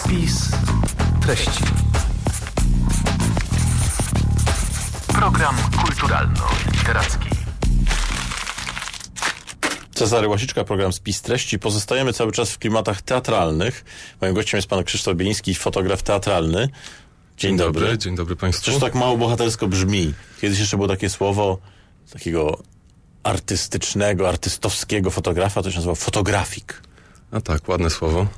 Spis treści. Program kulturalno-literacki. Cezary Łasiczka, program Spis treści. Pozostajemy cały czas w klimatach teatralnych. Moim gościem jest pan Krzysztof Bieliński, fotograf teatralny. Dzień dobry. Dzień dobry państwu. Przecież tak mało bohatersko brzmi. Kiedyś jeszcze było takie słowo takiego artystycznego, artystowskiego fotografa, to się nazywał fotografik. A tak, ładne słowo.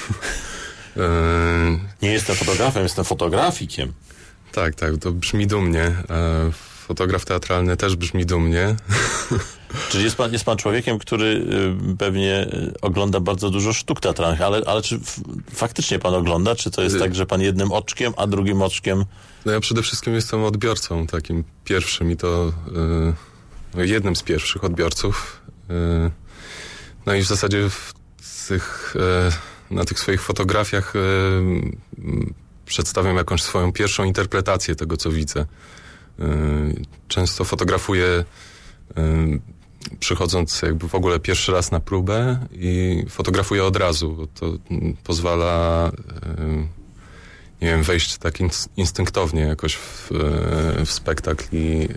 Nie jestem fotografem, jestem fotografikiem. Tak, to brzmi dumnie. Fotograf teatralny też brzmi dumnie. Czyli jest pan człowiekiem, który pewnie ogląda bardzo dużo sztuk teatralnych, ale czy faktycznie pan ogląda? Czy to jest tak, że pan jednym oczkiem, a drugim oczkiem... No ja przede wszystkim jestem odbiorcą takim pierwszym i to jednym z pierwszych odbiorców. No i w zasadzie na tych swoich fotografiach przedstawiam jakąś swoją pierwszą interpretację tego, co widzę. Często fotografuję przychodząc jakby w ogóle pierwszy raz na próbę i fotografuję od razu, bo to pozwala nie wiem, wejść tak instynktownie jakoś w spektakl i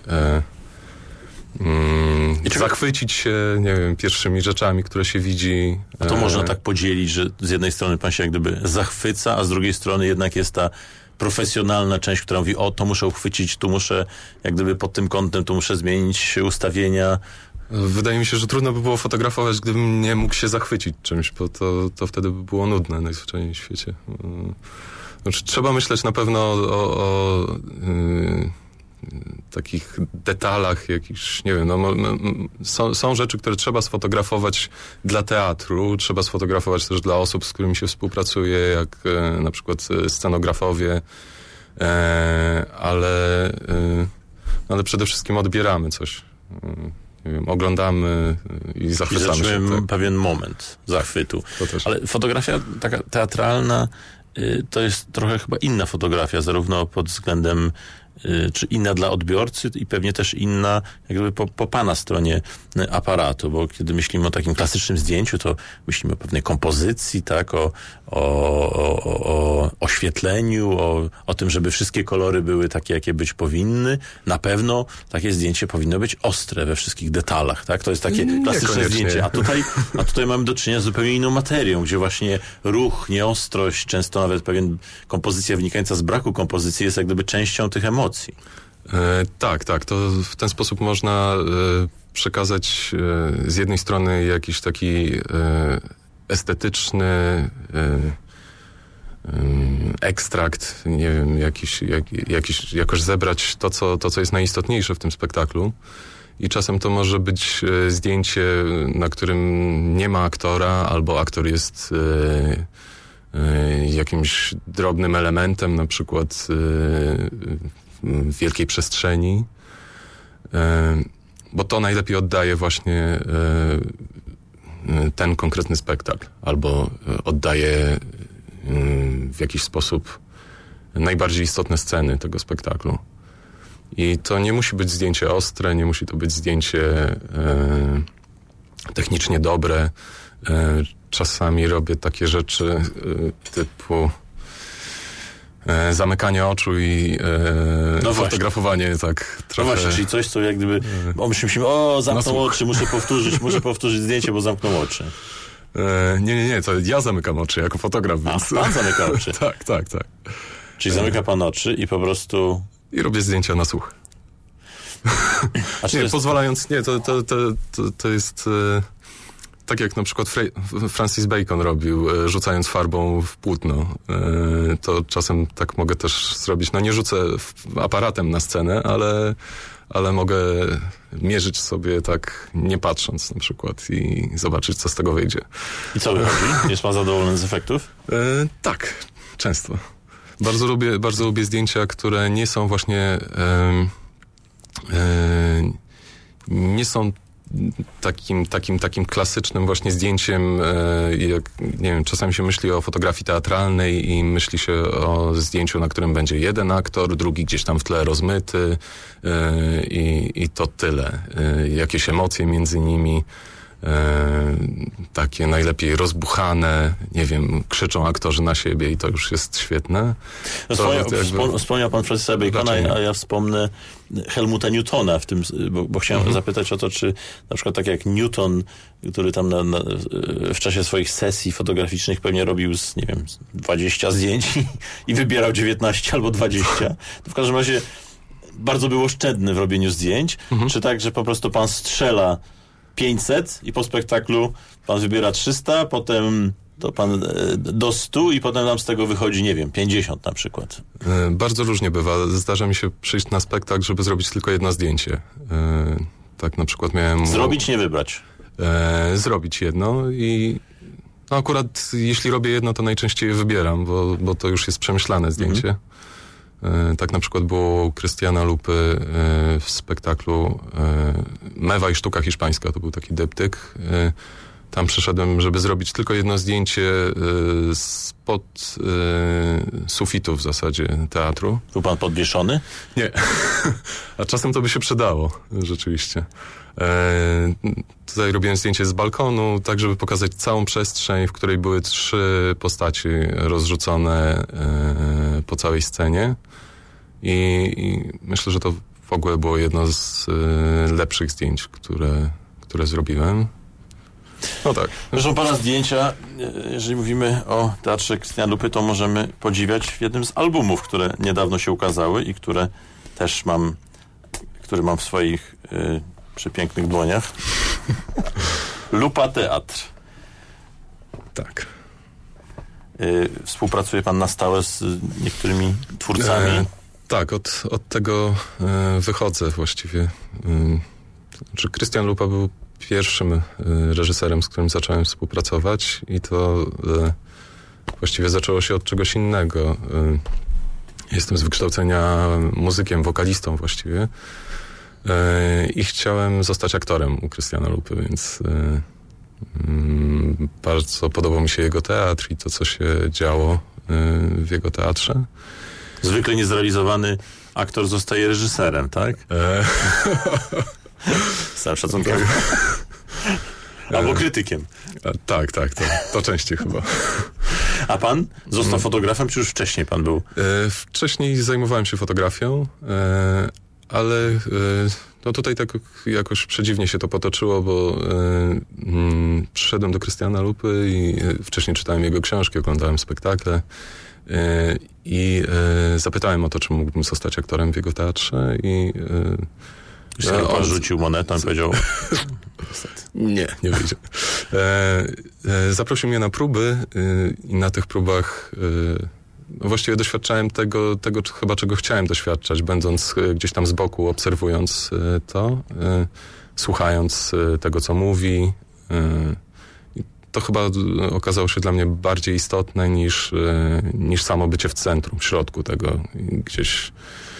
zachwycić się, nie wiem, pierwszymi rzeczami, które się widzi. A to można tak podzielić, że z jednej strony pan się jak gdyby zachwyca, a z drugiej strony jednak jest ta profesjonalna część, która mówi, to muszę uchwycić, tu muszę jak gdyby pod tym kątem, tu muszę zmienić ustawienia. Wydaje mi się, że trudno by było fotografować, gdybym nie mógł się zachwycić czymś, bo to wtedy by było nudne najzwyczajniej w świecie. Znaczy, trzeba myśleć na pewno o takich detalach jakichś, nie wiem, są rzeczy, które trzeba sfotografować dla teatru, trzeba sfotografować też dla osób, z którymi się współpracuje, jak na przykład scenografowie, ale przede wszystkim odbieramy coś. Nie wiem, oglądamy i zachwycamy się. Tak. Pewien moment zachwytu. Tak, ale fotografia taka teatralna to jest trochę chyba inna fotografia, zarówno pod względem czy inna dla odbiorcy i pewnie też inna jakby po pana stronie aparatu, bo kiedy myślimy o takim klasycznym zdjęciu, to myślimy o pewnej kompozycji, tak, o oświetleniu, o tym, żeby wszystkie kolory były takie, jakie być powinny. Na pewno takie zdjęcie powinno być ostre we wszystkich detalach, tak? To jest takie klasyczne zdjęcie. A tutaj mamy do czynienia z zupełnie inną materią, gdzie właśnie ruch, nieostrość, często nawet pewien kompozycja wynikająca z braku kompozycji jest jak gdyby częścią tych emocji. Tak, to w ten sposób można przekazać z jednej strony jakiś taki estetyczny ekstrakt, nie wiem, jakoś zebrać to, co jest najistotniejsze w tym spektaklu. I czasem to może być zdjęcie, na którym nie ma aktora, albo aktor jest jakimś drobnym elementem, na przykład w wielkiej przestrzeni, bo to najlepiej oddaje właśnie ten konkretny spektakl, albo oddaje w jakiś sposób najbardziej istotne sceny tego spektaklu. I to nie musi być zdjęcie ostre, nie musi to być zdjęcie technicznie dobre. Czasami robię takie rzeczy typu zamykanie oczu i fotografowanie tak trochę... No właśnie, czyli coś, co jak gdyby... myślimy, zamknął oczy, muszę powtórzyć zdjęcie, bo zamknął oczy. Nie, to ja zamykam oczy jako fotograf, więc... pan zamyka oczy? Tak. Czyli zamyka pan oczy i po prostu... I robię zdjęcia na słuch. Pozwalając... To jest... Tak jak na przykład Francis Bacon robił, rzucając farbą w płótno. To czasem tak mogę też zrobić. Nie rzucę aparatem na scenę, ale mogę mierzyć sobie tak nie patrząc na przykład i zobaczyć, co z tego wyjdzie. I co wychodzi? Jest pan zadowolony z efektów? Tak, często. Bardzo lubię zdjęcia, które nie są właśnie... nie są takim klasycznym właśnie zdjęciem, jak, nie wiem, czasami się myśli o fotografii teatralnej i myśli się o zdjęciu, na którym będzie jeden aktor, drugi gdzieś tam w tle rozmyty i to tyle. Jakieś emocje między nimi. takie najlepiej rozbuchane, nie wiem, krzyczą aktorzy na siebie i to już jest świetne. Wspomniał pan Francisa Bacona, a ja wspomnę Helmuta Newtona w tym, bo chciałem zapytać o to, czy na przykład tak jak Newton, który tam w czasie swoich sesji fotograficznych pewnie robił 20 zdjęć i wybierał 19 albo 20, to w każdym razie bardzo był oszczędny w robieniu zdjęć. Czy tak, że po prostu pan strzela 500 i po spektaklu pan wybiera 300, potem to pan do 100 i potem nam z tego wychodzi, 50 na przykład. Bardzo różnie bywa. Zdarza mi się przyjść na spektakl, żeby zrobić tylko jedno zdjęcie. Tak na przykład miałem... Zrobić, nie wybrać. Zrobić jedno i akurat jeśli robię jedno, to najczęściej je wybieram, bo to już jest przemyślane zdjęcie. Tak na przykład było u Krystiana Lupy w spektaklu Mewa i sztuka hiszpańska, to był taki deptyk. Tam przyszedłem, żeby zrobić tylko jedno zdjęcie spod sufitu w zasadzie teatru. Był pan podwieszony? Nie. A czasem to by się przydało, rzeczywiście. Tutaj robiłem zdjęcie z balkonu, tak żeby pokazać całą przestrzeń, w której były 3 postaci rozrzucone po całej scenie. I myślę, że to w ogóle było jedno z lepszych zdjęć, które zrobiłem. No tak. Zresztą pana zdjęcia, jeżeli mówimy o teatrze Krystiana Lupy, to możemy podziwiać w jednym z albumów, które niedawno się ukazały i które też mam w swoich przepięknych dłoniach. Lupa Teatr. Tak. Współpracuje pan na stałe z niektórymi twórcami? Tak, od tego wychodzę właściwie. Krystian Lupa był pierwszym reżyserem, z którym zacząłem współpracować i to właściwie zaczęło się od czegoś innego. Jestem z wykształcenia muzykiem, wokalistą właściwie i chciałem zostać aktorem u Krystiana Lupy, więc bardzo podobał mi się jego teatr i to, co się działo w jego teatrze. Zwykle niezrealizowany aktor zostaje reżyserem, tak? Z całym szacunkiem. Albo krytykiem. Tak, to częściej chyba. A pan został fotografem, czy już wcześniej pan był? Wcześniej zajmowałem się fotografią, ale no tutaj tak jakoś przedziwnie się to potoczyło, bo przyszedłem do Krystiana Lupy i wcześniej czytałem jego książki, oglądałem spektakle i zapytałem o to, czy mógłbym zostać aktorem w jego teatrze i on rzucił monetą i powiedział... Nie wyjdzie. Zaprosił mnie na próby i na tych próbach właściwie doświadczałem tego chyba, czego chciałem doświadczać, będąc gdzieś tam z boku, obserwując to, słuchając tego, co mówi. To chyba okazało się dla mnie bardziej istotne niż samo bycie w centrum, w środku tego. Gdzieś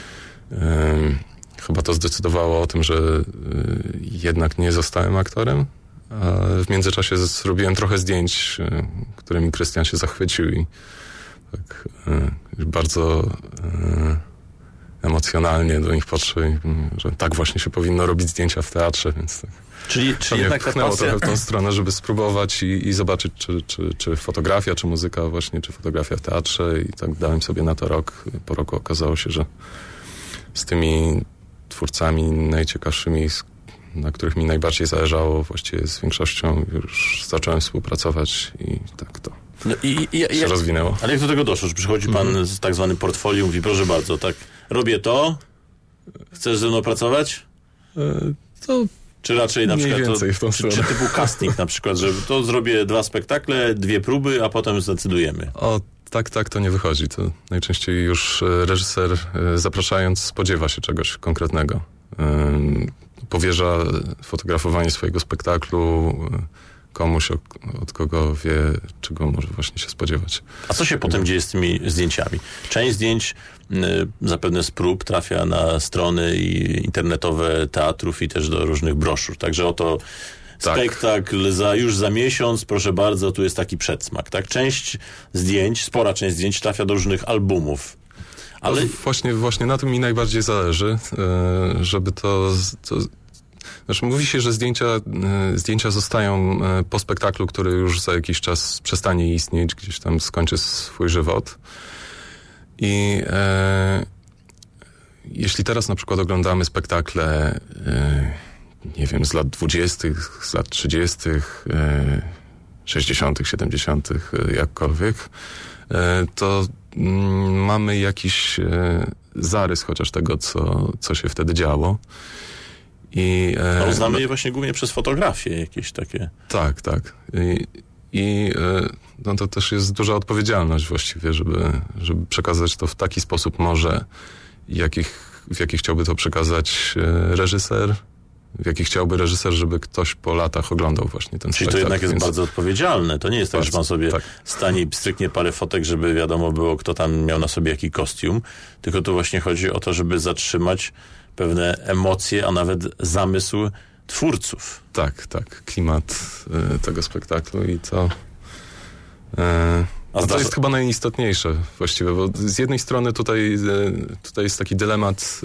chyba to zdecydowało o tym, że jednak nie zostałem aktorem. A w międzyczasie zrobiłem trochę zdjęć, którymi Krystian się zachwycił i tak bardzo emocjonalnie do nich podszedł, że tak właśnie się powinno robić zdjęcia w teatrze, więc tak. Czyli jednak ta pasja... trochę w tą stronę, żeby spróbować i zobaczyć, czy fotografia, czy muzyka właśnie, czy fotografia w teatrze i tak dałem sobie na to rok. Po roku okazało się, że z tymi twórcami najciekawszymi, na których mi najbardziej zależało, właściwie z większością już zacząłem współpracować i tak to się rozwinęło. Ale jak do tego doszło, że przychodzi pan z tak zwanym portfolio i mówi, proszę bardzo, tak, robię to, chcesz ze mną pracować? To czy raczej na przykład czy typu casting na przykład, że to zrobię 2 spektakle, 2 próby, a potem zdecydujemy. Tak, to nie wychodzi. To najczęściej już reżyser, zapraszając, spodziewa się czegoś konkretnego. Powierza fotografowanie swojego spektaklu komuś, od kogo wie, czego może właśnie się spodziewać. A co się potem dzieje z tymi zdjęciami? Część zdjęć zapewne z prób trafia na strony internetowe teatrów i też do różnych broszur. Także oto spektakl już za miesiąc, proszę bardzo, tu jest taki przedsmak. Tak? Spora część zdjęć trafia do różnych albumów. Ale właśnie na tym mi najbardziej zależy, żeby to Znaczy, mówi się, że zdjęcia zostają po spektaklu, który już za jakiś czas przestanie istnieć, gdzieś tam skończy swój żywot. I jeśli teraz na przykład oglądamy spektakle, nie wiem, z lat 20., z lat 30., 60., 70., jakkolwiek, to mamy jakiś zarys chociaż tego, co się wtedy działo. Ale znamy je właśnie głównie przez fotografie jakieś takie. Tak. No to też jest duża odpowiedzialność właściwie, żeby przekazać to w taki sposób może, w jaki chciałby to przekazać reżyser, w jaki chciałby reżyser, żeby ktoś po latach oglądał właśnie ten spektakl. Czyli to jednak jest bardzo odpowiedzialne. To nie jest tak, że pan sobie stanie i stryknie parę fotek, żeby wiadomo było, kto tam miał na sobie jaki kostium, tylko tu właśnie chodzi o to, żeby zatrzymać pewne emocje, a nawet zamysł twórców. Tak. Klimat tego spektaklu i to... to jest chyba najistotniejsze właściwie, bo z jednej strony tutaj jest taki dylemat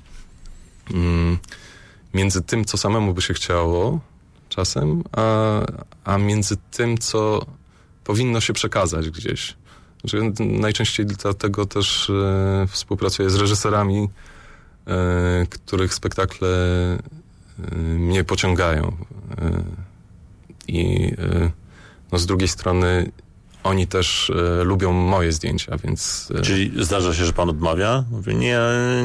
między tym, co samemu by się chciało czasem, a między tym, co powinno się przekazać gdzieś. Znaczy, najczęściej dlatego też współpracuję z reżyserami, których spektakle mnie pociągają. I z drugiej strony oni też lubią moje zdjęcia, więc... Czyli zdarza się, że pan odmawia? Mówi, nie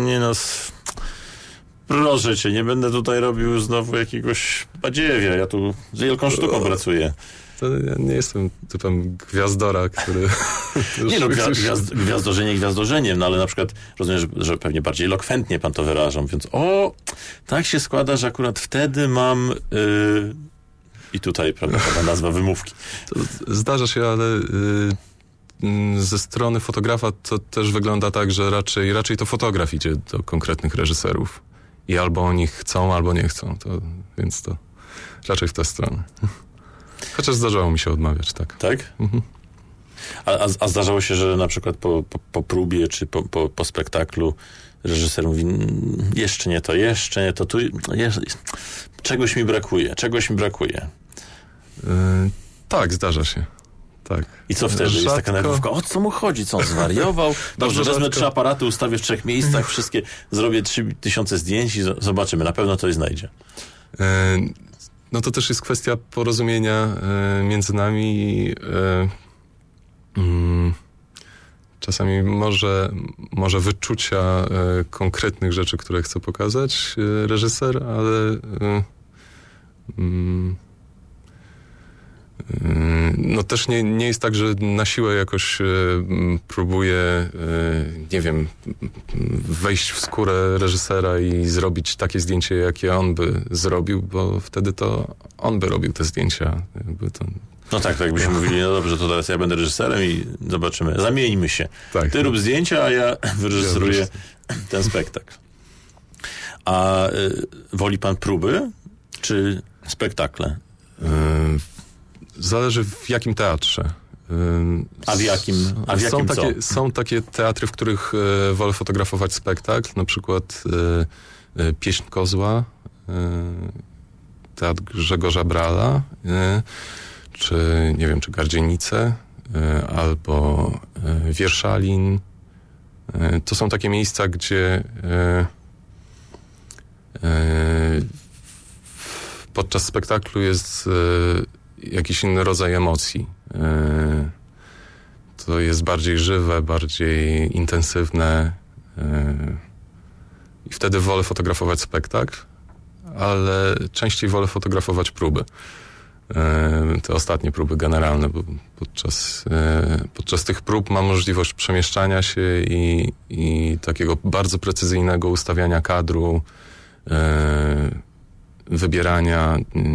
proszę cię, nie będę tutaj robił znowu jakiegoś badziewia, ja tu z wielką sztuką pracuję. To ja nie jestem typem gwiazdora, który... Nie no, gwiazdorzeniem gwiazdorzeniem, no ale na przykład rozumiem, że pewnie bardziej elokwentnie pan to wyraża, mówiąc, tak się składa, że akurat wtedy mam... I tutaj, prawda, nazwa wymówki. To zdarza się, ale ze strony fotografa to też wygląda tak, że raczej to fotograf idzie do konkretnych reżyserów. I albo oni chcą, albo nie chcą. Więc to raczej w tę stronę. Chociaż zdarzało mi się odmawiać, tak. Tak? Mhm. A zdarzało się, że na przykład po próbie, czy po spektaklu reżyser mówi, jeszcze nie to, tu czegoś mi brakuje. Tak, zdarza się. Tak. I co wtedy? Rzadko... Jest taka nerwówka, o co mu chodzi? Co on zwariował? Dobrze, wezmę 3 aparaty, ustawię w 3 miejscach, wszystkie, zrobię 3000 zdjęć i zobaczymy. Na pewno coś znajdzie. No to też jest kwestia porozumienia między nami. Czasami może wyczucia konkretnych rzeczy, które chce pokazać reżyser, ale no też nie jest tak, że na siłę jakoś próbuje, nie wiem, wejść w skórę reżysera i zrobić takie zdjęcie, jakie on by zrobił, bo wtedy to on by robił te zdjęcia. No tak, jakbyśmy mówili, no dobrze, to teraz ja będę reżyserem i zobaczymy. Zamieńmy się. Tak, Ty rób zdjęcia, a ja wyreżyseruję ten spektakl. A woli pan próby, czy spektakle? Zależy w jakim teatrze. A w jakim są takie teatry, w których wolę fotografować spektakl, na przykład Pieśń Kozła, Teatr Grzegorza Brala, czy nie wiem, czy Gardzienice, albo Wierszalin. To są takie miejsca, gdzie podczas spektaklu jest jakiś inny rodzaj emocji. To jest bardziej żywe, bardziej intensywne i wtedy wolę fotografować spektakl, ale częściej wolę fotografować próby. Te ostatnie próby generalne, bo podczas tych prób mam możliwość przemieszczania się i takiego bardzo precyzyjnego ustawiania kadru, wybierania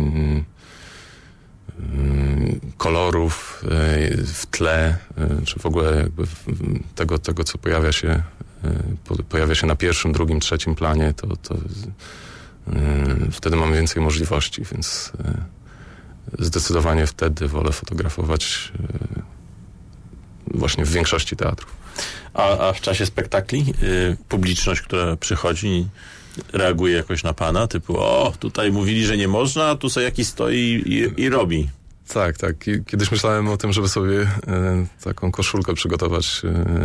kolorów w tle, czy w ogóle jakby tego co pojawia się na pierwszym, drugim, trzecim planie, to wtedy mamy więcej możliwości, więc zdecydowanie wtedy wolę fotografować właśnie w większości teatrów. A w czasie spektakli publiczność, która przychodzi, reaguje jakoś na pana? Typu, tutaj mówili, że nie można, a tu sobie jakiś stoi i robi. Tak. Kiedyś myślałem o tym, żeby sobie taką koszulkę przygotować,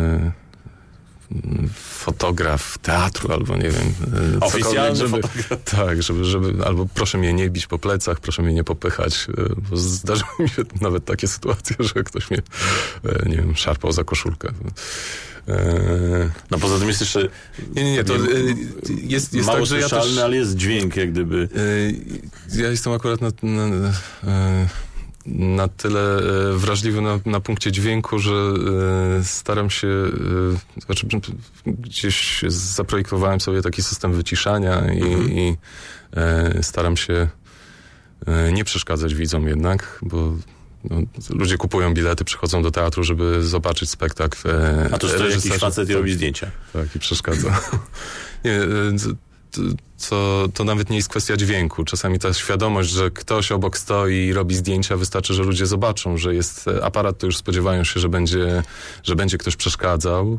fotograf teatru, albo nie wiem. Oficjalny fotograf. Tak, żeby albo proszę mnie nie bić po plecach, proszę mnie nie popychać, bo zdarzyły mi się nawet takie sytuacje, że ktoś mnie, nie wiem, szarpał za koszulkę. No poza tym jest jeszcze... Nie, to jest mało tak, że ja też... ale jest dźwięk, jak gdyby... Ja jestem akurat na tyle wrażliwy na punkcie dźwięku, że staram się, znaczy gdzieś zaprojektowałem sobie taki system wyciszania i staram się nie przeszkadzać widzom jednak, bo ludzie kupują bilety, przychodzą do teatru, żeby zobaczyć spektakl. A tu stoi jakiś facet i robi zdjęcia. Tak, i przeszkadza. Nie, to nawet nie jest kwestia dźwięku. Czasami ta świadomość, że ktoś obok stoi i robi zdjęcia, wystarczy, że ludzie zobaczą, że jest aparat, to już spodziewają się, że będzie ktoś przeszkadzał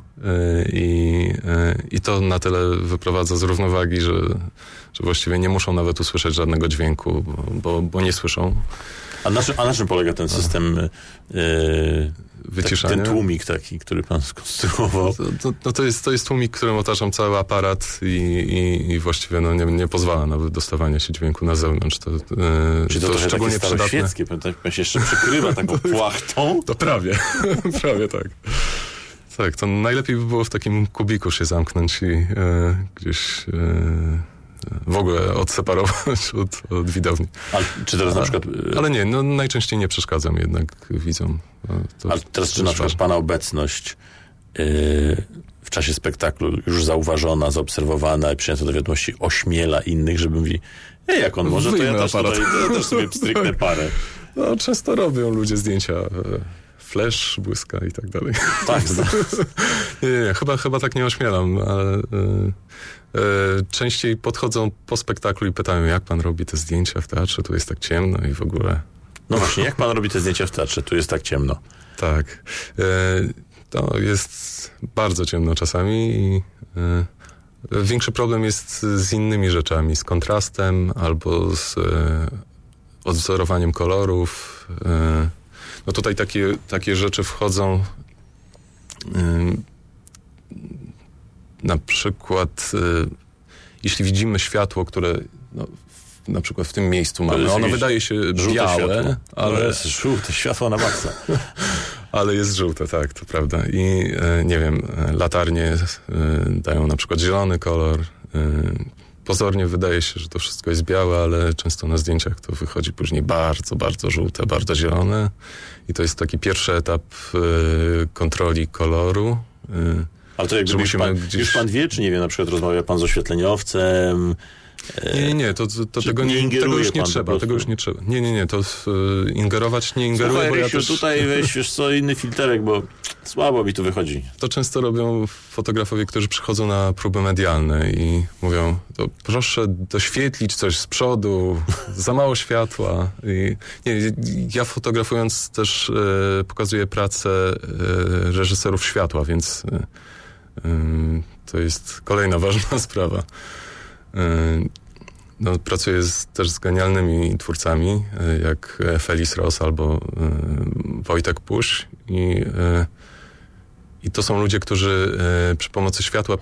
i to na tyle wyprowadza z równowagi, że właściwie nie muszą nawet usłyszeć żadnego dźwięku, bo nie słyszą. A na czym polega ten system wyciszania? Ten tłumik taki, który pan skonstruował? To jest tłumik, którym otaczam cały aparat i właściwie nie pozwala na wydostawanie się dźwięku na zewnątrz. Czy to szczególnie takie staroświeckie? Pan się jeszcze przykrywa taką płachtą? To prawie tak. Tak, to najlepiej by było w takim kubiku się zamknąć i gdzieś... w ogóle odseparować od widowni. Czy teraz na przykład... Ale nie, najczęściej nie przeszkadzam jednak widzom. Ale teraz czy na przykład pana obecność w czasie spektaklu już zauważona, zaobserwowana i przyjęta do wiadomości ośmiela innych, żeby mówili, jak on może, to ja też sobie pstryknę parę. No, często robią ludzie zdjęcia flash, błyska i tak dalej. Tak. Nie, chyba tak nie ośmielam, ale... częściej podchodzą po spektaklu i pytają, jak pan robi te zdjęcia w teatrze, tu jest tak ciemno i w ogóle... No właśnie, jak pan robi te zdjęcia w teatrze, tu jest tak ciemno? Tak. To jest bardzo ciemno czasami i większy problem jest z innymi rzeczami, z kontrastem albo z odwzorowaniem kolorów. No tutaj takie rzeczy wchodzą... Na przykład, jeśli widzimy światło, które na przykład w tym miejscu mamy, ono wydaje się białe, ale jest żółte światło na maksa. Ale jest żółte, tak, to prawda. I nie wiem, latarnie dają na przykład zielony kolor. Pozornie wydaje się, że to wszystko jest białe, ale często na zdjęciach to wychodzi później bardzo, bardzo żółte, bardzo zielone. I to jest taki pierwszy etap kontroli koloru. Ale to jakby już pan wie, czy nie wie, na przykład rozmawia pan z oświetleniowcem? Nie, to tego już nie trzeba. Tego już nie trzeba. Nie, to ingerować nie ingeruję. Słuchaj, bo Rysiu, ja też... tutaj weź już co inny filterek, bo słabo mi tu wychodzi. To często robią fotografowie, którzy przychodzą na próby medialne i mówią, to proszę doświetlić coś z przodu, za mało światła. Ja fotografując też pokazuję pracę reżyserów światła, więc to jest kolejna ważna sprawa. Pracuję też z genialnymi twórcami, jak Felice Ross albo Wojtek Puś i to są ludzie, którzy przy pomocy światła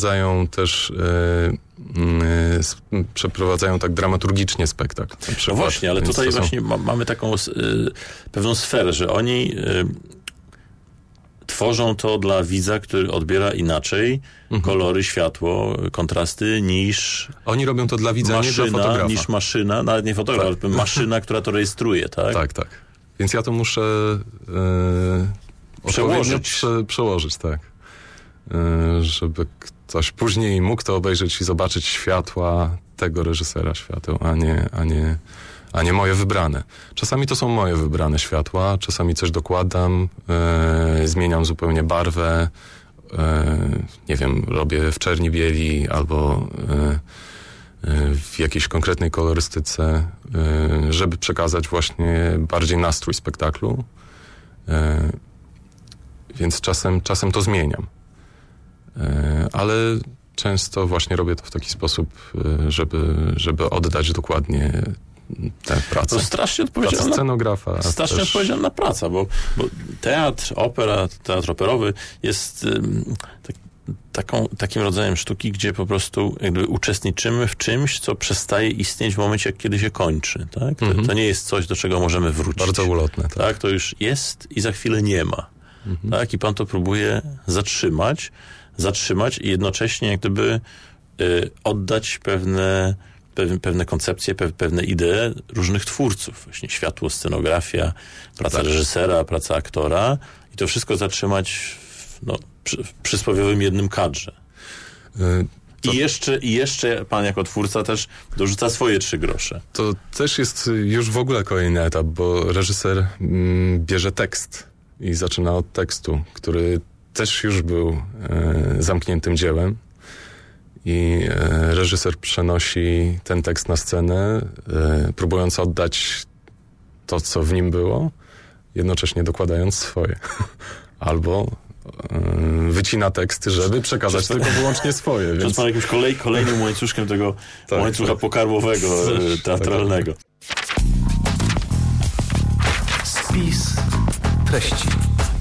przeprowadzają tak dramaturgicznie spektakl. No właśnie, ale tutaj właśnie mamy taką pewną sferę, że oni tworzą to dla widza, który odbiera inaczej kolory, światło, kontrasty niż... Oni robią to dla widza, nie dla fotografa. Niż maszyna, nawet nie fotograf, ale maszyna, która to rejestruje, tak? Tak. Więc ja to muszę przełożyć, tak. Żeby ktoś później mógł to obejrzeć i zobaczyć światła tego reżysera świateł, a nie moje wybrane. Czasami to są moje wybrane światła, czasami coś dokładam, zmieniam zupełnie barwę, nie wiem, robię w czerni bieli albo w jakiejś konkretnej kolorystyce, żeby przekazać właśnie bardziej nastrój spektaklu. Więc czasem to zmieniam. Ale często właśnie robię to w taki sposób, żeby oddać dokładnie tę pracę. To strasznie Pracę scenografa. Strasznie odpowiedzialna praca, bo teatr, teatr operowy jest takim rodzajem sztuki, gdzie po prostu jakby uczestniczymy w czymś, co przestaje istnieć w momencie, jak kiedy się kończy. Tak? To nie jest coś, do czego możemy wrócić. Bardzo ulotne. Tak, to już jest i za chwilę nie ma. Tak? I pan to próbuje zatrzymać i jednocześnie jak gdyby oddać pewne koncepcje, pewne idee różnych twórców. Właśnie światło, scenografia, praca reżysera, praca aktora i to wszystko zatrzymać w przysłowiowym jednym kadrze. I jeszcze pan jako twórca też dorzuca swoje 3 grosze. To też jest już w ogóle kolejny etap, bo reżyser bierze tekst i zaczyna od tekstu, który też już był zamkniętym dziełem. I reżyser przenosi ten tekst na scenę, próbując oddać to, co w nim było, jednocześnie dokładając swoje. Albo wycina teksty, żeby przekazać tylko wyłącznie swoje. Więc pan jakimś kolejnym łańcuszkiem tego łańcucha pokarmowego, teatralnego. Spis treści.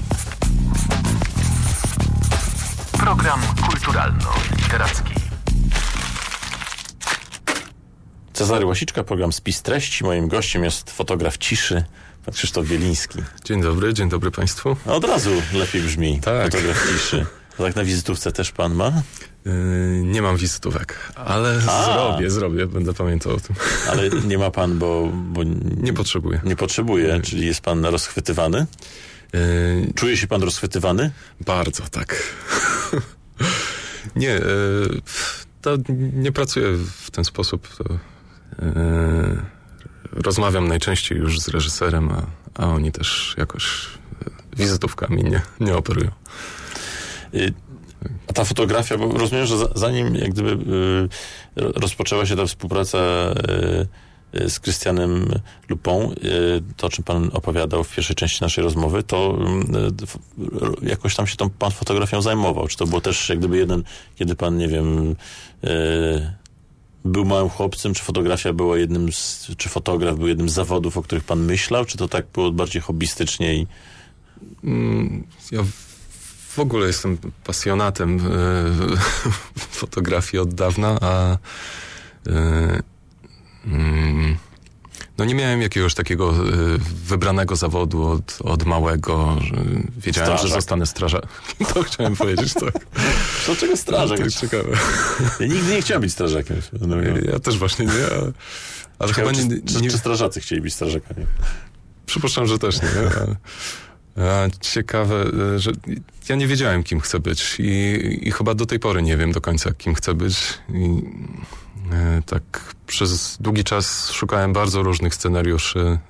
Program kulturalno-literacki. Cezary Łasiczka, program Spis treści. Moim gościem jest fotograf ciszy, pan Krzysztof Bieliński. Dzień dobry Państwu. Od razu lepiej brzmi, fotograf ciszy. A tak na wizytówce też pan ma? Nie mam wizytówek, ale zrobię, będę pamiętał o tym. Ale nie ma pan, bo nie potrzebuję. Nie potrzebuje, czyli jest pan rozchwytywany? Czuje się pan rozchwytywany? Bardzo, tak. Nie, nie pracuję w ten sposób. Rozmawiam najczęściej już z reżyserem, a oni też jakoś wizytówkami nie operują. A ta fotografia, bo rozumiem, że zanim jak gdyby rozpoczęła się ta współpraca z Christianem Lupą, to o czym pan opowiadał w pierwszej części naszej rozmowy, to jakoś tam się tą pan fotografią zajmował. Czy to było też jak gdyby kiedy pan, nie wiem, był małym chłopcem, czy fotografia była czy fotograf był jednym z zawodów, o których pan myślał, czy to tak było bardziej hobbystycznie? Ja w ogóle jestem pasjonatem fotografii od dawna, a nie miałem jakiegoś takiego wybranego zawodu od małego, że wiedziałem, Strażak. że zostanę strażakiem. To chciałem powiedzieć, tak. Dlaczego strażak? Tak ciekawe. Ja nigdy nie chciałem być strażakiem. Ja też właśnie nie, ale chyba czy strażacy chcieli być strażakami? Przypuszczam, że też nie. Ciekawe, że ja nie wiedziałem, kim chcę być i chyba do tej pory nie wiem do końca, kim chcę być. I tak przez długi czas szukałem bardzo różnych scenariuszy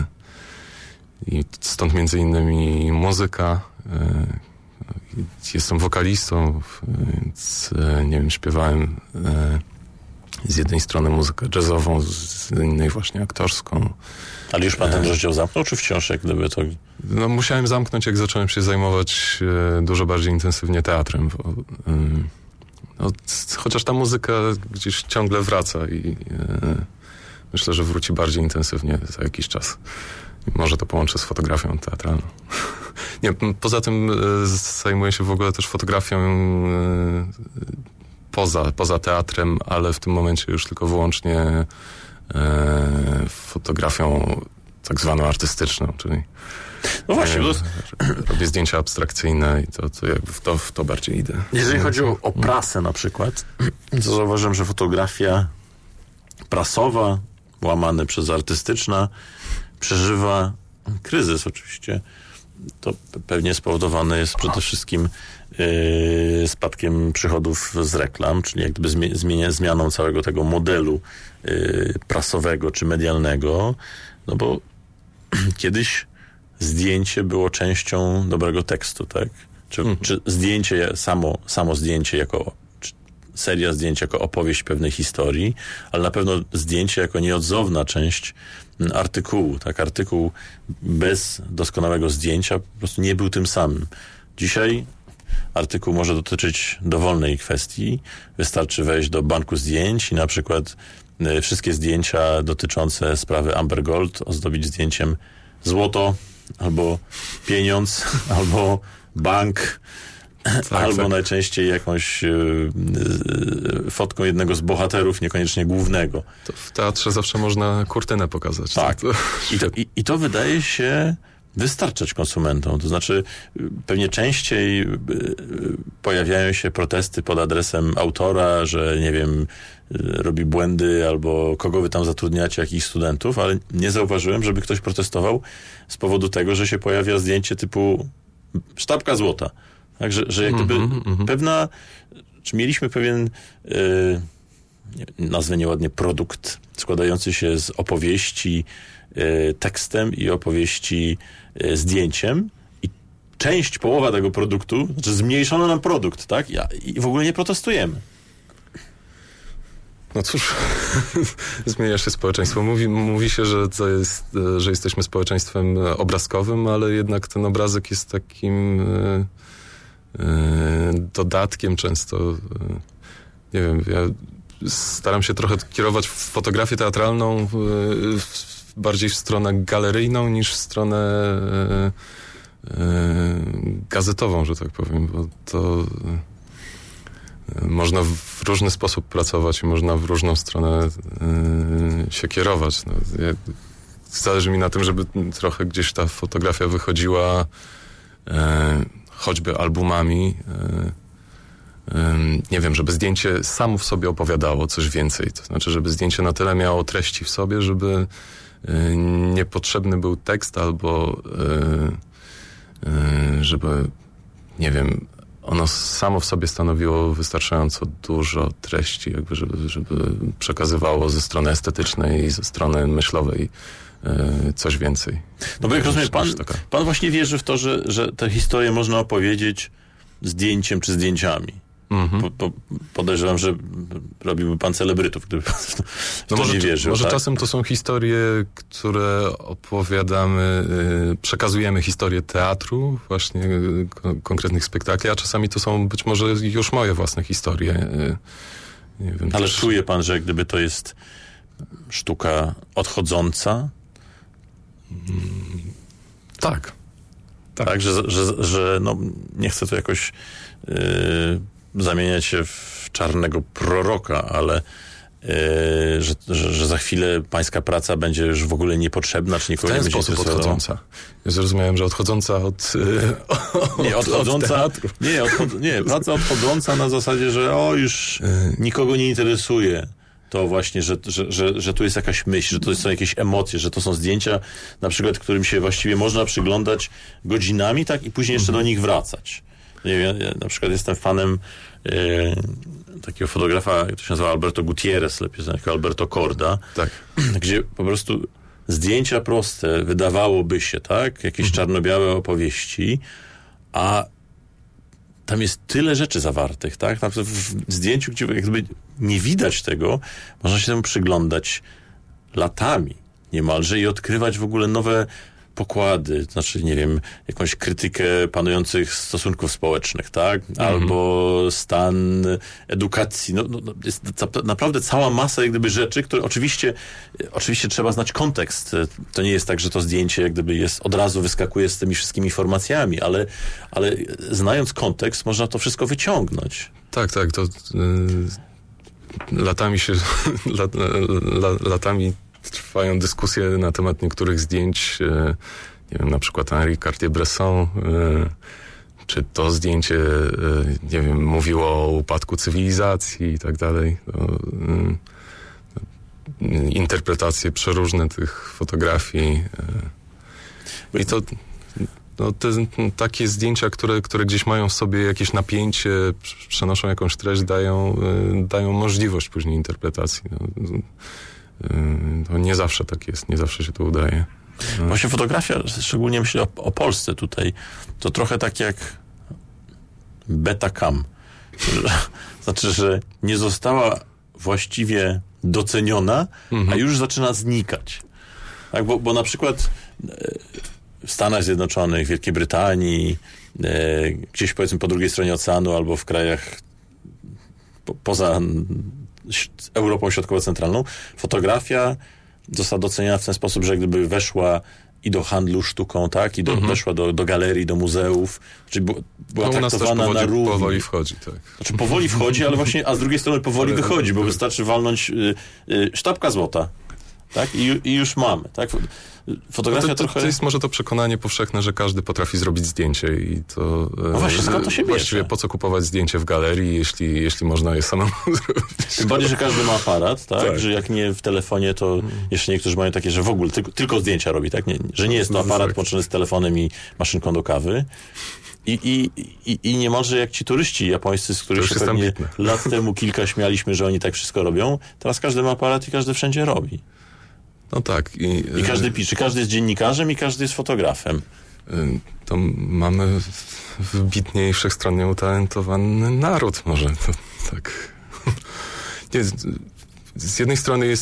i stąd między innymi muzyka. Jestem wokalistą, więc nie wiem, śpiewałem z jednej strony muzykę jazzową, z innej właśnie aktorską. Ale już pan ten rozdział zamknął, czy wciąż jak gdyby to... Musiałem zamknąć, jak zacząłem się zajmować dużo bardziej intensywnie teatrem, bo chociaż ta muzyka gdzieś ciągle wraca i myślę, że wróci bardziej intensywnie za jakiś czas. Może to połączę z fotografią teatralną. Nie, poza tym zajmuję się w ogóle też fotografią poza teatrem, ale w tym momencie już tylko wyłącznie fotografią tak zwaną artystyczną, czyli właśnie, robię zdjęcia abstrakcyjne i to jakby w to bardziej idę. Jeżeli chodzi o prasę na przykład, to zauważyłem, że fotografia prasowa, łamane przez artystyczna, przeżywa kryzys oczywiście. To pewnie spowodowane jest przede wszystkim spadkiem przychodów z reklam, czyli jak gdyby zmianą całego tego modelu prasowego czy medialnego, no bo kiedyś zdjęcie było częścią dobrego tekstu, tak? Czy zdjęcie, samo zdjęcie czy seria zdjęć jako opowieść pewnej historii, ale na pewno zdjęcie jako nieodzowna część artykułu, tak? Artykuł bez doskonałego zdjęcia po prostu nie był tym samym. Dzisiaj artykuł może dotyczyć dowolnej kwestii. Wystarczy wejść do banku zdjęć i na przykład wszystkie zdjęcia dotyczące sprawy Amber Gold ozdobić zdjęciem złoto, albo pieniądz, albo bank, albo najczęściej jakąś fotką jednego z bohaterów, niekoniecznie głównego. To w teatrze zawsze można kurtynę pokazać. Tak. I to wydaje się wystarczać konsumentom. To znaczy pewnie częściej pojawiają się protesty pod adresem autora, że nie wiem, robi błędy albo kogo wy tam zatrudniacie, jakich studentów, ale nie zauważyłem, żeby ktoś protestował z powodu tego, że się pojawia zdjęcie typu sztabka złota. Tak, że jak gdyby pewna, czy mieliśmy pewien nazwę nieładnie produkt składający się z opowieści tekstem i opowieści zdjęciem i połowa tego produktu, znaczy zmniejszono nam produkt, tak? I w ogóle nie protestujemy. No cóż, zmienia się społeczeństwo. Mówi się, że jesteśmy społeczeństwem obrazkowym, ale jednak ten obrazek jest takim dodatkiem często. Nie wiem, ja staram się trochę kierować fotografię teatralną bardziej w stronę galeryjną niż w stronę gazetową, że tak powiem, bo to można w różny sposób pracować i można w różną stronę się kierować. No, zależy mi na tym, żeby trochę gdzieś ta fotografia wychodziła choćby albumami. Nie wiem, żeby zdjęcie samo w sobie opowiadało coś więcej. To znaczy, żeby zdjęcie na tyle miało treści w sobie, żeby niepotrzebny był tekst albo żeby, nie wiem, ono samo w sobie stanowiło wystarczająco dużo treści, jakby żeby przekazywało ze strony estetycznej i ze strony myślowej coś więcej. No bo jak rozumiem, pan właśnie wierzy w to, że tę historię można opowiedzieć zdjęciem czy zdjęciami. Podejrzewam, że robiłby pan celebrytów, gdyby pan w to nie wierzył. Może tak? czasem to są historie, które opowiadamy, przekazujemy historię teatru, właśnie konkretnych spektakli, a czasami to są być może już moje własne historie. Nie wiem, ale czuje pan, że gdyby to jest sztuka odchodząca? Tak. Tak, że no, nie chcę tu jakoś zamieniać się w czarnego proroka, ale że za chwilę pańska praca będzie już w ogóle niepotrzebna, czy nikogo nie będzie interesowało. W ten sposób odchodząca. Ja zrozumiałem, że odchodząca od teatru. Praca odchodząca na zasadzie, że już nikogo nie interesuje. To właśnie, że tu jest jakaś myśl, że to są jakieś emocje, że to są zdjęcia, na przykład, którym się właściwie można przyglądać godzinami, tak, i później jeszcze do nich wracać. Ja na przykład jestem fanem takiego fotografa, to się nazywa Alberto Gutierrez, lepiej znanego jako Alberto Korda, tak, gdzie po prostu zdjęcia proste, wydawałoby się, tak, jakieś czarno-białe opowieści, a tam jest tyle rzeczy zawartych, tak? W zdjęciu, gdzie jakby nie widać tego, można się temu przyglądać latami niemalże i odkrywać w ogóle nowe pokłady, znaczy, nie wiem, jakąś krytykę panujących stosunków społecznych, tak? Albo stan edukacji. No, jest naprawdę cała masa jak gdyby rzeczy, które oczywiście trzeba znać kontekst. To nie jest tak, że to zdjęcie jak gdyby od razu wyskakuje z tymi wszystkimi informacjami, ale znając kontekst można to wszystko wyciągnąć. Tak, to latami trwają dyskusje na temat niektórych zdjęć, nie wiem, na przykład Henri Cartier-Bresson, czy to zdjęcie, nie wiem, mówiło o upadku cywilizacji i tak dalej. Interpretacje przeróżne tych fotografii. I to takie zdjęcia, które gdzieś mają w sobie jakieś napięcie, przenoszą jakąś treść, dają możliwość później interpretacji. To nie zawsze tak jest, nie zawsze się to udaje. Właśnie fotografia, szczególnie myślę o Polsce tutaj, to trochę tak jak Betacam. Znaczy, że nie została właściwie doceniona, a już zaczyna znikać. Tak, bo na przykład w Stanach Zjednoczonych, Wielkiej Brytanii gdzieś powiedzmy po drugiej stronie oceanu albo w krajach poza Europą Środkowo-Centralną, fotografia została doceniana w ten sposób, że gdyby weszła i do handlu sztuką, tak? I weszła do galerii, do muzeów. Czyli była traktowana na równi. Powoli wchodzi, tak. Znaczy powoli wchodzi, ale właśnie, a z drugiej strony powoli wychodzi, bo wystarczy walnąć sztabka złota, tak? I już mamy, tak? Fotografia to jest może to przekonanie powszechne, że każdy potrafi zrobić zdjęcie i to... No właśnie, skąd to się bierze? Właściwie po co kupować zdjęcie w galerii, jeśli można je samemu zrobić? Tym bardziej, że każdy ma aparat, tak? Że jak nie w telefonie, to jeszcze niektórzy mają takie, że w ogóle tylko zdjęcia robi, tak? Że nie jest to aparat połączony z telefonem i maszynką do kawy. I niemalże jak ci turyści japońscy, z których się pewnie lat temu kilka śmialiśmy, że oni tak wszystko robią, teraz każdy ma aparat i każdy wszędzie robi. No tak. I każdy pisze, każdy jest dziennikarzem i każdy jest fotografem. To mamy wybitnie i wszechstronnie utalentowany naród, może. To, tak. Nie, z jednej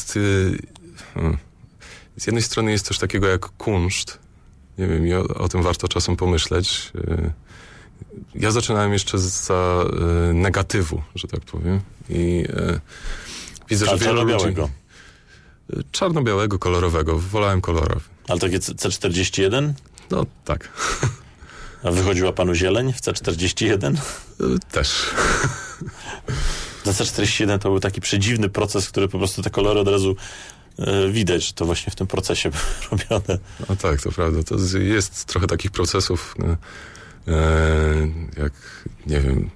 strony jest coś takiego jak kunszt. Nie wiem, i o tym warto czasem pomyśleć. Ja zaczynałem jeszcze za negatywu, że tak powiem. I widzę, że wielu ludzi... Czarno-białego, kolorowego. Wolałem kolorowy. Ale takie C41? No, tak. A wychodziła panu zieleń w C41? Też. Za C41 to był taki przedziwny proces, który po prostu te kolory od razu widać, że to właśnie w tym procesie było robione. No tak, to prawda. To jest trochę takich procesów, jak, nie wiem...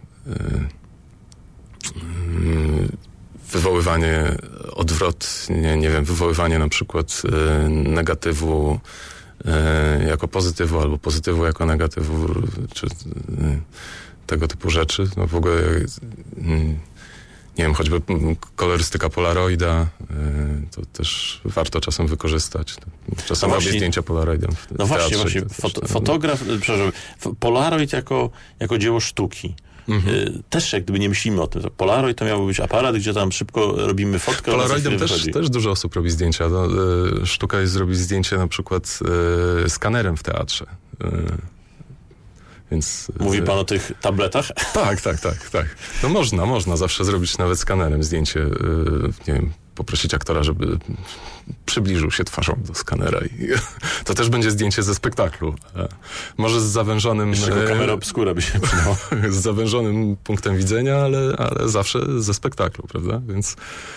wywoływanie odwrotnie, nie wiem, wywoływanie na przykład negatywu jako pozytywu, albo pozytywu jako negatywu, czy tego typu rzeczy. No w ogóle, nie wiem, choćby kolorystyka polaroida, to też warto czasem wykorzystać. Czasem robię zdjęcia polaroidem. No właśnie, fotograf, przepraszam, polaroid jako dzieło sztuki. Też jak gdyby nie myślimy o tym. Polaroid to miałby być aparat, gdzie tam szybko robimy fotkę. Polaroidem też dużo osób robi zdjęcia. No, sztuka jest zrobić zdjęcie na przykład skanerem w teatrze. Więc, mówi pan o tych tabletach? Tak. No można zawsze zrobić nawet skanerem zdjęcie, nie wiem, poprosić aktora, żeby przybliżył się twarzą do skanera i to też będzie zdjęcie ze spektaklu. Może z zawężonym... Jeszcze kamera obskura by się przydała. Z zawężonym punktem widzenia, ale zawsze ze spektaklu, prawda? Więc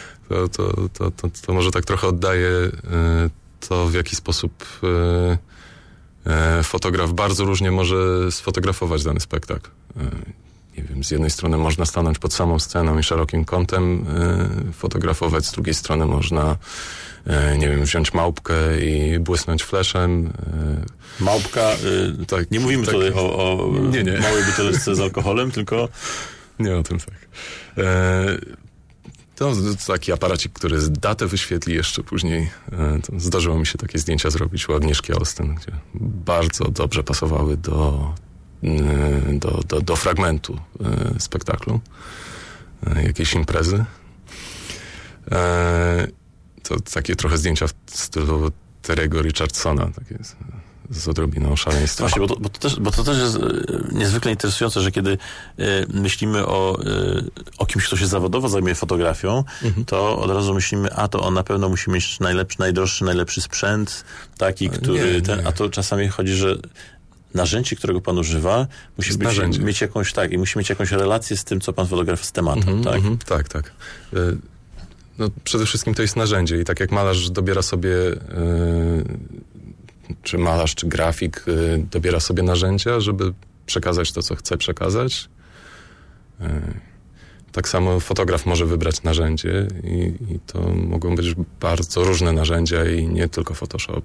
to może tak trochę oddaje to, w jaki sposób fotograf bardzo różnie może sfotografować dany spektakl. Nie wiem, z jednej strony można stanąć pod samą sceną i szerokim kątem fotografować, z drugiej strony można, nie wiem, wziąć małpkę i błysnąć fleszem. Małpka, tak, nie mówimy tak, tutaj o nie. Małej buteleczce z alkoholem, tylko... Nie o tym, tak. To taki aparacik, który datę wyświetli jeszcze później. To zdarzyło mi się takie zdjęcia zrobić u Agnieszki Olsten, gdzie bardzo dobrze pasowały do fragmentu spektaklu, jakiejś imprezy. To takie trochę zdjęcia w stylu Terry'ego Richardsona, takie z odrobiną szaleństwa. Właśnie, bo to też jest niezwykle interesujące, że kiedy myślimy o kimś, kto się zawodowo zajmuje fotografią, to od razu myślimy, to on na pewno musi mieć najdroższy, najlepszy sprzęt, taki, który... A to czasami chodzi, że narzędzie, którego pan używa, musi mieć jakąś, i musi mieć jakąś relację z tym, co pan fotografuje z tematem, tak? Tak. No, przede wszystkim to jest narzędzie i tak jak malarz dobiera sobie, czy malarz, czy grafik dobiera sobie narzędzia, żeby przekazać to, co chce przekazać, tak samo fotograf może wybrać narzędzie i to mogą być bardzo różne narzędzia i nie tylko Photoshop.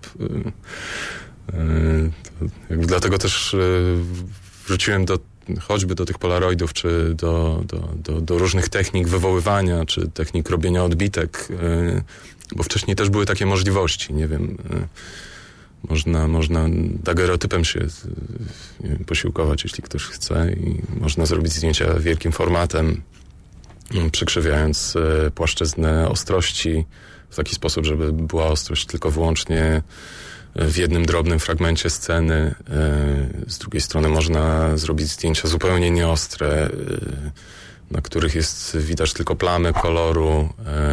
Dlatego też wróciłem choćby do tych polaroidów, czy do różnych technik wywoływania, czy technik robienia odbitek, bo wcześniej też były takie możliwości, nie wiem, można dagerotypem się posiłkować, jeśli ktoś chce, i można zrobić zdjęcia wielkim formatem, przykrzywiając płaszczyznę ostrości w taki sposób, żeby była ostrość tylko wyłącznie w jednym drobnym fragmencie sceny. Z drugiej strony można zrobić zdjęcia zupełnie nieostre, na których widać tylko plamy koloru.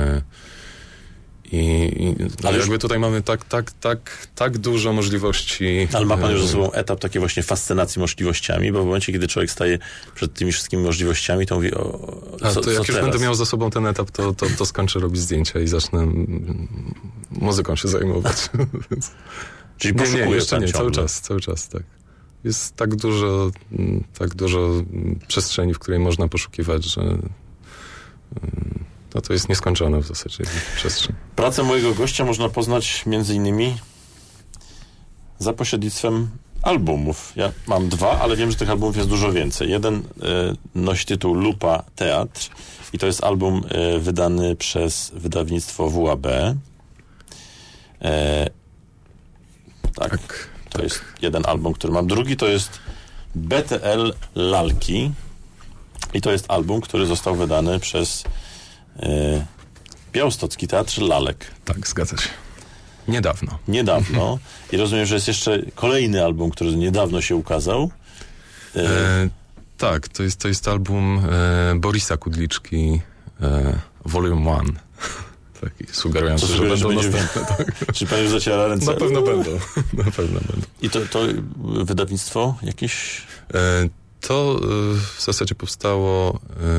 Ale jakby tutaj mamy tak dużo możliwości. Ale ma pan już ze sobą etap takiej właśnie fascynacji możliwościami, bo w momencie, kiedy człowiek staje przed tymi wszystkimi możliwościami, to mówi to jak już będę miał za sobą ten etap, to skończę robić zdjęcia i zacznę muzyką się zajmować. Czyli poszukuję jeszcze nie, cały czas, tak. Jest tak dużo przestrzeni, w której można poszukiwać, że to jest nieskończone w zasadzie przestrzeń. Pracę mojego gościa można poznać między innymi za pośrednictwem albumów. Ja mam 2, ale wiem, że tych albumów jest dużo więcej. Jeden nosi tytuł Lupa Teatr i to jest album wydany przez wydawnictwo WAB. Tak. To jest jeden album, który mam. Drugi to jest BTL Lalki i to jest album, który został wydany przez Białostocki Teatr Lalek. Tak, zgadza się. Niedawno. I rozumiem, że jest jeszcze kolejny album, który niedawno się ukazał. Tak, to jest album Borisa Kudliczki Volume 1. Taki sugerujący, że będą następne. Tak. Czy pan już zaciera ręce? Na pewno będą. I to wydawnictwo jakieś? To w zasadzie powstało...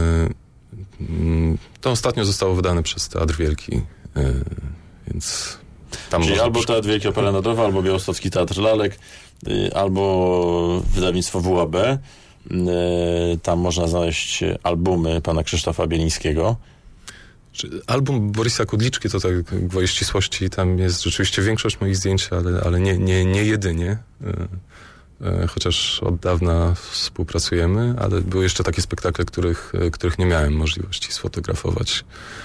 To ostatnio zostało wydane przez Teatr Wielki, więc tam... Czyli albo Teatr Wielki Opera Narodowa, albo Białostocki Teatr Lalek, albo wydawnictwo WAB. Tam można znaleźć albumy pana Krzysztofa Bielińskiego. Album Borisa Kudliczki to tak gwoli ścisłości, tam jest rzeczywiście większość moich zdjęć, ale nie jedynie. Chociaż od dawna współpracujemy, ale były jeszcze takie spektakle, których nie miałem możliwości sfotografować.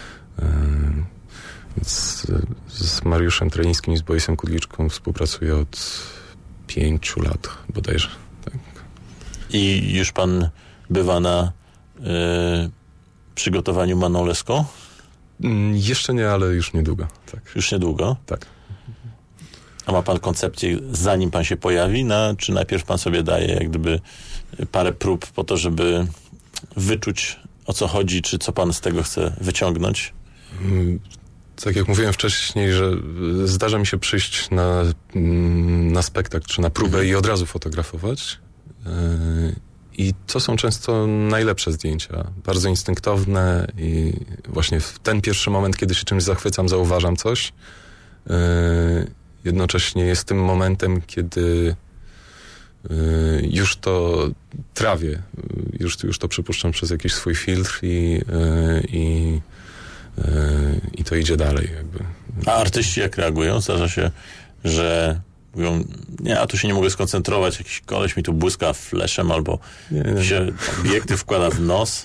Więc z Mariuszem Trelińskim i z Borisem Kudliczką współpracuję od 5 lat bodajże. Tak. I już pan bywa na przygotowaniu Manon Lescaut? Jeszcze nie, ale już niedługo. Tak. Już niedługo? Tak. A ma pan koncepcję, zanim pan się pojawi, czy najpierw pan sobie daje jak gdyby parę prób po to, żeby wyczuć, o co chodzi, czy co pan z tego chce wyciągnąć? Tak jak mówiłem wcześniej, że zdarza mi się przyjść na spektakl, czy na próbę i od razu fotografować. I to są często najlepsze zdjęcia. Bardzo instynktowne i właśnie w ten pierwszy moment, kiedy się czymś zachwycam, zauważam coś. Jednocześnie jest tym momentem, kiedy już to trawię, już to przypuszczam przez jakiś swój filtr i to idzie dalej jakby. A artyści jak reagują? Zdarza się, że mówią, nie, a tu się nie mogę skoncentrować, jakiś koleś mi tu błyska fleszem albo się obiektyw wkłada w nos.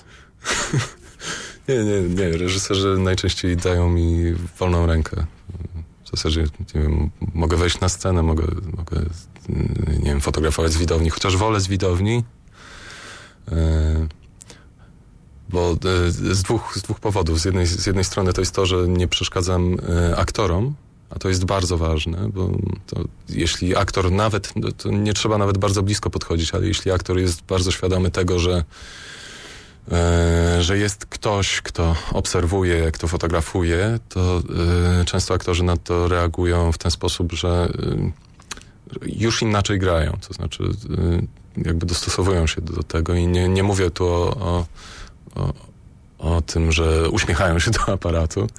Nie. Reżyserzy najczęściej dają mi wolną rękę. W zasadzie, nie wiem, mogę wejść na scenę, mogę nie wiem, fotografować z widowni, chociaż wolę z widowni, bo z dwóch powodów. Z jednej strony to jest to, że nie przeszkadzam aktorom, a to jest bardzo ważne, bo to, jeśli aktor nawet, to nie trzeba nawet bardzo blisko podchodzić, ale jeśli aktor jest bardzo świadomy tego, że jest ktoś, kto obserwuje, jak to fotografuje, to często aktorzy na to reagują w ten sposób, że już inaczej grają. To znaczy jakby dostosowują się do tego i nie mówię tu o tym, że uśmiechają się do aparatu,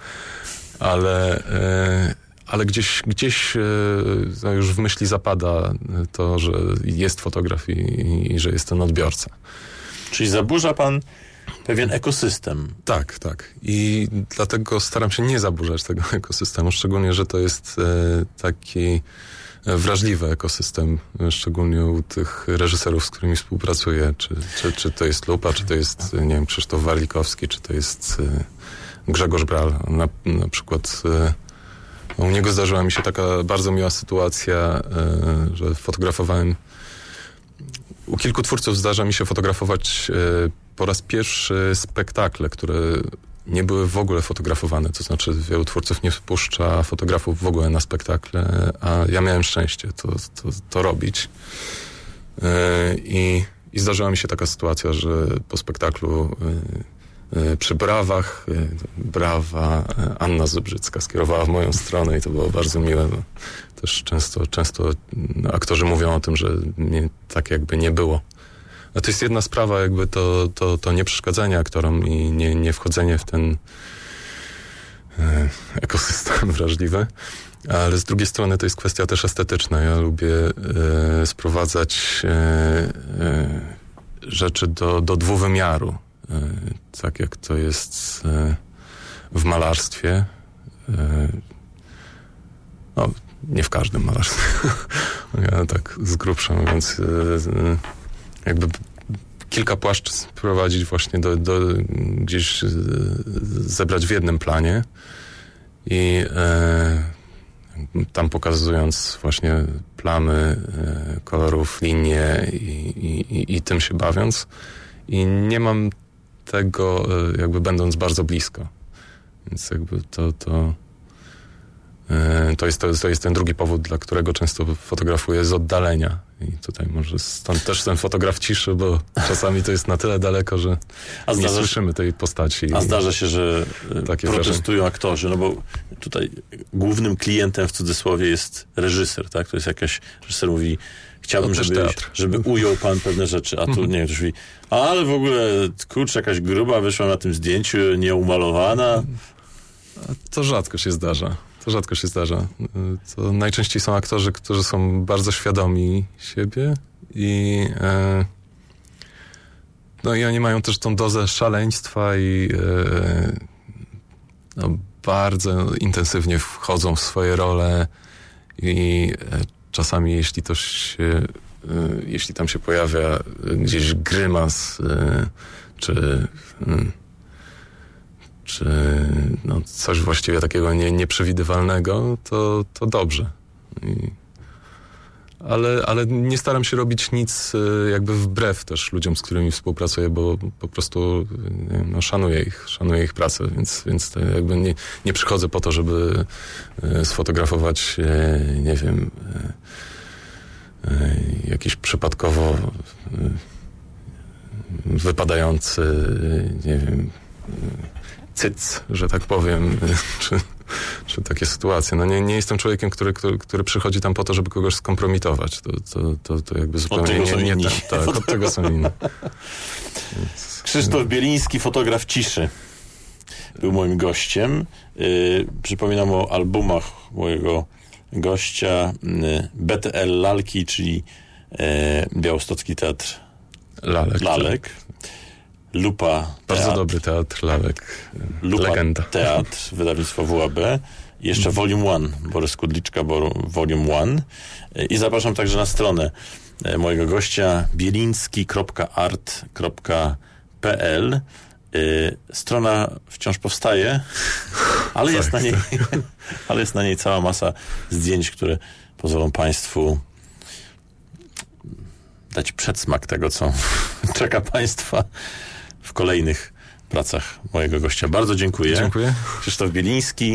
ale gdzieś no już w myśli zapada to, że jest fotograf i że jest ten odbiorca. Czyli zaburza pan pewien ekosystem. Tak. I dlatego staram się nie zaburzać tego ekosystemu, szczególnie, że to jest taki wrażliwy ekosystem, szczególnie u tych reżyserów, z którymi współpracuję. Czy to jest Lupa, czy to jest, nie wiem, Krzysztof Warlikowski, czy to jest Grzegorz Bral. Na przykład u niego zdarzyła mi się taka bardzo miła sytuacja, że fotografowałem. U kilku twórców zdarza mi się fotografować po raz pierwszy spektakle, które nie były w ogóle fotografowane. To znaczy wielu twórców nie wpuszcza fotografów w ogóle na spektakle, a ja miałem szczęście to robić. I zdarzyła mi się taka sytuacja, że po spektaklu przy brawach brawa Anna Zubrzycka skierowała w moją stronę i to było bardzo miłe, bo też często aktorzy mówią o tym, że mnie tak jakby nie było. A to jest jedna sprawa, jakby to nie przeszkadzanie aktorom i nie wchodzenie w ten ekosystem wrażliwy, ale z drugiej strony to jest kwestia też estetyczna. Ja lubię sprowadzać rzeczy do dwuwymiaru. Tak jak to jest w malarstwie. No, nie w każdym malarstwie. Ja tak z grubsza, więc jakby kilka płaszczyzn prowadzić właśnie do gdzieś zebrać w jednym planie i tam pokazując właśnie plamy kolorów, linie i tym się bawiąc. I nie mam tego jakby będąc bardzo blisko. Więc jakby to jest ten drugi powód, dla którego często fotografuję z oddalenia. I tutaj może stąd też ten fotograf ciszy, bo czasami to jest na tyle daleko, że nie słyszymy tej postaci. A zdarza się, że protestują aktorzy, no bo tutaj głównym klientem w cudzysłowie jest reżyser, tak? To jest reżyser mówi, chciałbym, żeby ujął pan pewne rzeczy, a tu nie wiem, ktoś mówi, ale w ogóle, kurczę, jakaś gruba wyszła na tym zdjęciu, nieumalowana. To rzadko się zdarza. To najczęściej są aktorzy, którzy są bardzo świadomi siebie i oni mają też tą dozę szaleństwa i bardzo intensywnie wchodzą w swoje role i czasami jeśli tam się pojawia gdzieś grymas czy coś właściwie takiego nieprzewidywalnego, to dobrze. Ale nie staram się robić nic jakby wbrew też ludziom, z którymi współpracuję, bo po prostu szanuję ich pracę, więc to jakby nie przychodzę po to, żeby sfotografować, nie wiem, jakiś przypadkowo wypadający, nie wiem, cyc, że tak powiem, czy takie sytuacje. No nie jestem człowiekiem, który przychodzi tam po to, żeby kogoś skompromitować. To jakby zupełnie od tego są inni. Krzysztof Bieliński, fotograf ciszy, był moim gościem. Przypominam o albumach mojego gościa. BTL Lalki, czyli Białostocki Teatr Lalek. Lupa Bardzo Teatr. dobry teatr Lalek. Lupa Legenda. Teatr, wydawnictwo WAB. Jeszcze Volume 1, Borys Kudliczka, Volume 1. I zapraszam także na stronę mojego gościa bieliński.art.pl. Strona wciąż powstaje, ale jest na niej cała masa zdjęć, które pozwolą Państwu dać przedsmak tego, co czeka Państwa w kolejnych pracach mojego gościa. Bardzo dziękuję. Dziękuję. Krzysztof Bieliński.